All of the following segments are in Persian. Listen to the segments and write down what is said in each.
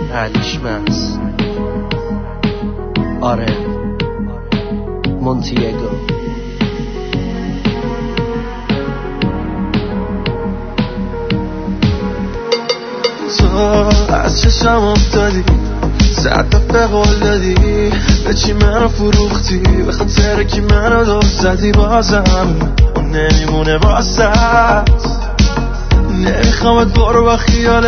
علیشمس آره مونتیگو تو از چشم افتادی 100 دفعه قول دادی به چی منو فروختی به خاطر کی منو دور زدی بازم نمیمونه واسط نمیخوامت برو با خیال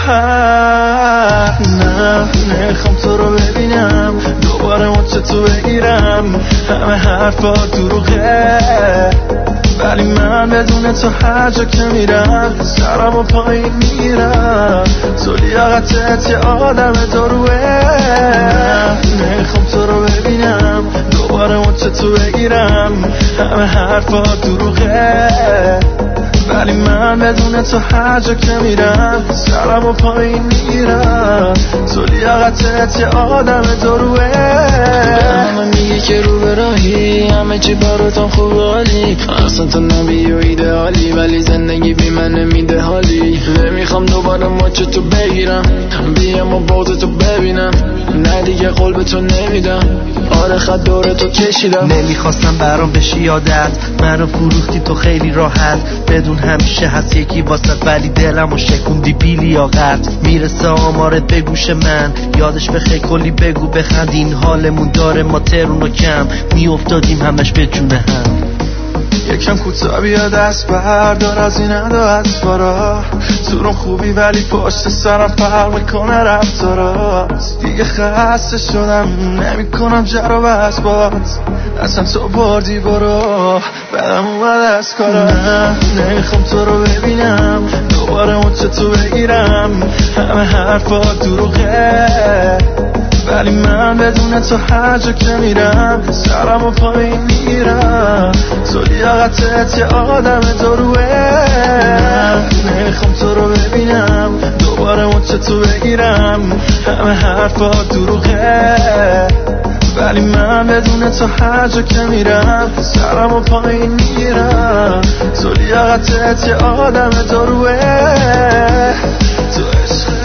راحت نه نمیخوام تو رو ببینم دوباره مچه تو بگیرم همه حرفا دروغه ولی من بدون تو هر جا که میرم سرم و پایین میرم تو لیاقتت یه آدم دروه نه نمیخوام تو رو ببینم دوباره مچه تو بگیرم همه حرفا دروغه ولی من بدون تو هر جا که میرم سرم و پایین میرم تو لیاقتت یه آدم دروه همه میگی که رو به راهی همه چی براتم خوب حالی اصلا تو نبی و ایدئالی ولی زندگی بی من نمیده حالی نمیخوام دوباره مچه تو بگیرم بیام و بغض تو ببینم نه دیگه قول به تو نمیدم آره خط دور تو کشیدم نمیخواستم برام بشی یادت منو فروختی تو خیلی راحت بدون همیشه هست یکی واسط ولی دلمو شکوندی بی لیاقت میرسه آمارت به گوش من یادش بخیر کلی بگو بخند این حالمون داره ما ترون و کم میافتادیم همش به جونه هم یکم کوتاه بیا دست بردار از این ادا اطفارا تو رو خوبی ولی پشت سرم فرق میکنه رفتارات دیگه خسته شدم نمی کنم جر و بس بات اصلا تو بردی برو بدم اومد از کارا نه نمیخوام تو رو ببینم دوباره مچه تو بگیرم همه حرفا دروغه ولی من بدون تو هر جا که میرم سرم و پایین میرم تو لیاقتت یه آدم دروه نمیخوام تو رو ببینم دوباره مچه تو بگیرم همه حرفا دروغه ولی من بدون تو هر جا که میرم سرم و پایین میرم تو لیاقتت یه آدم دروه تو عشق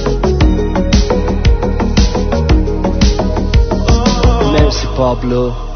Pablo